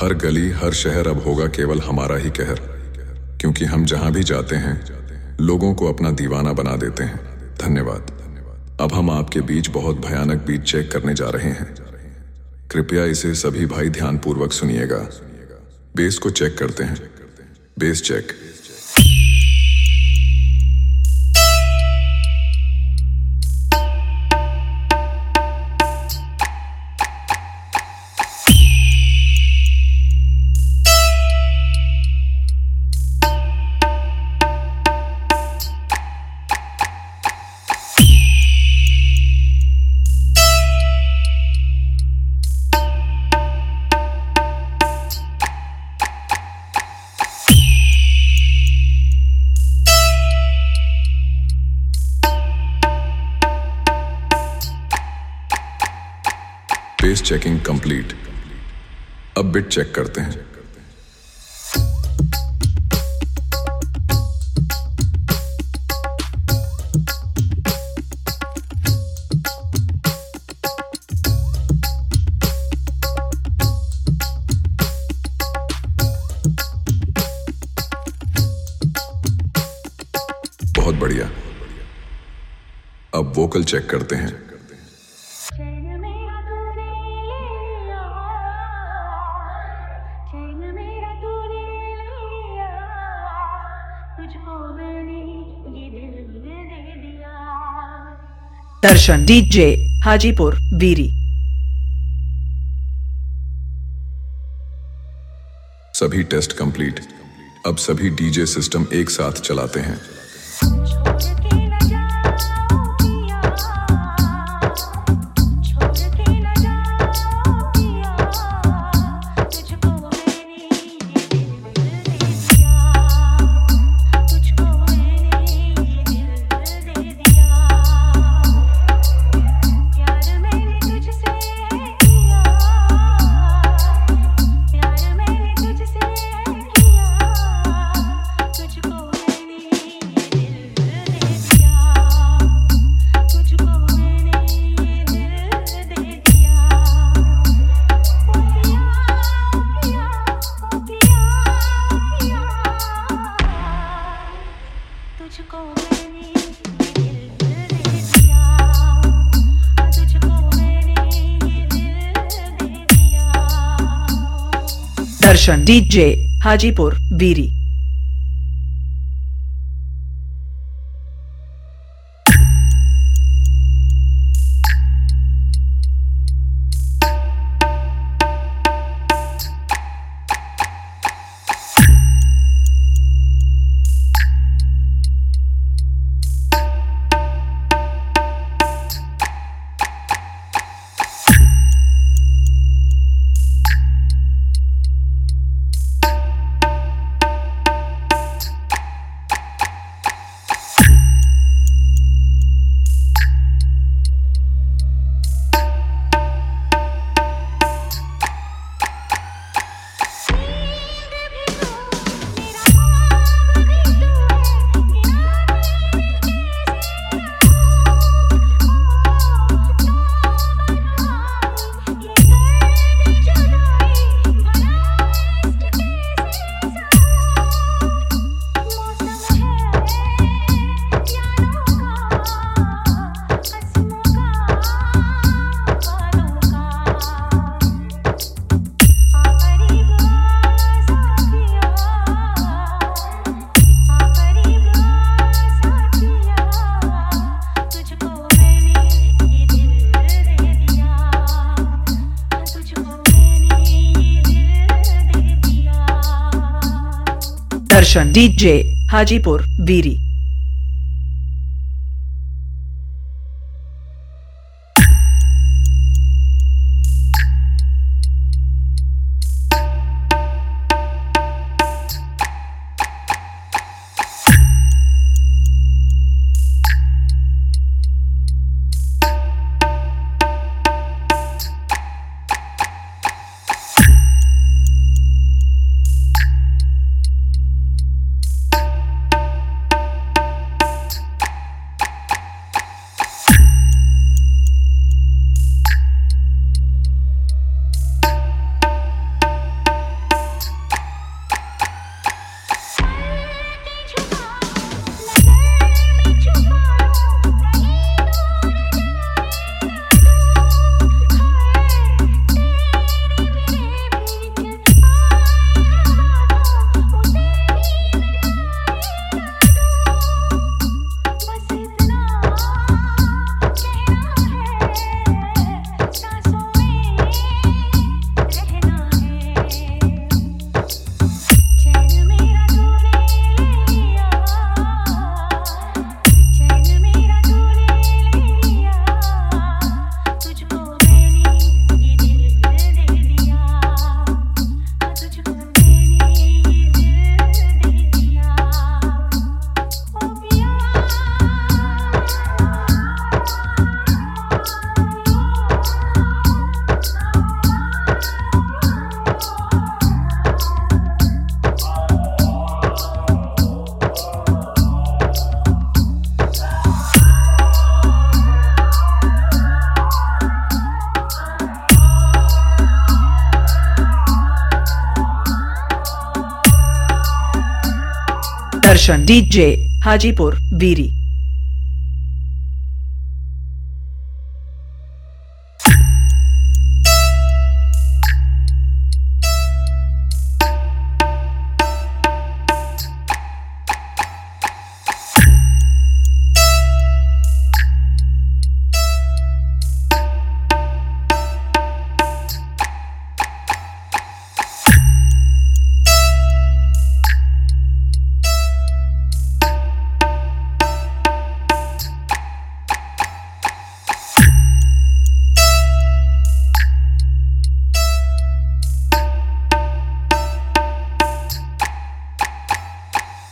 हर गली हर शहर अब होगा केवल हमारा ही कहर, क्योंकि हम जहां भी जाते हैं लोगों को अपना दीवाना बना देते हैं। धन्यवाद। अब हम आपके बीच बहुत भयानक बीट चेक करने जा रहे हैं। कृपया इसे सभी भाई ध्यानपूर्वक सुनिएगा। बेस को चेक करते हैं। Bass check. Bass checking complete. अब बिट चेक करते हैं। बहुत बढ़िया। अब वोकल चेक करते हैं। दर्शन डीजे हाजीपुर वीरी। सभी टेस्ट कंप्लीट। अब सभी डीजे सिस्टम एक साथ चलाते हैं। Darshan DJ Hajipur Viri. Darshan DJ Hajipur Viri. Darshan DJ Hajipur बीरी।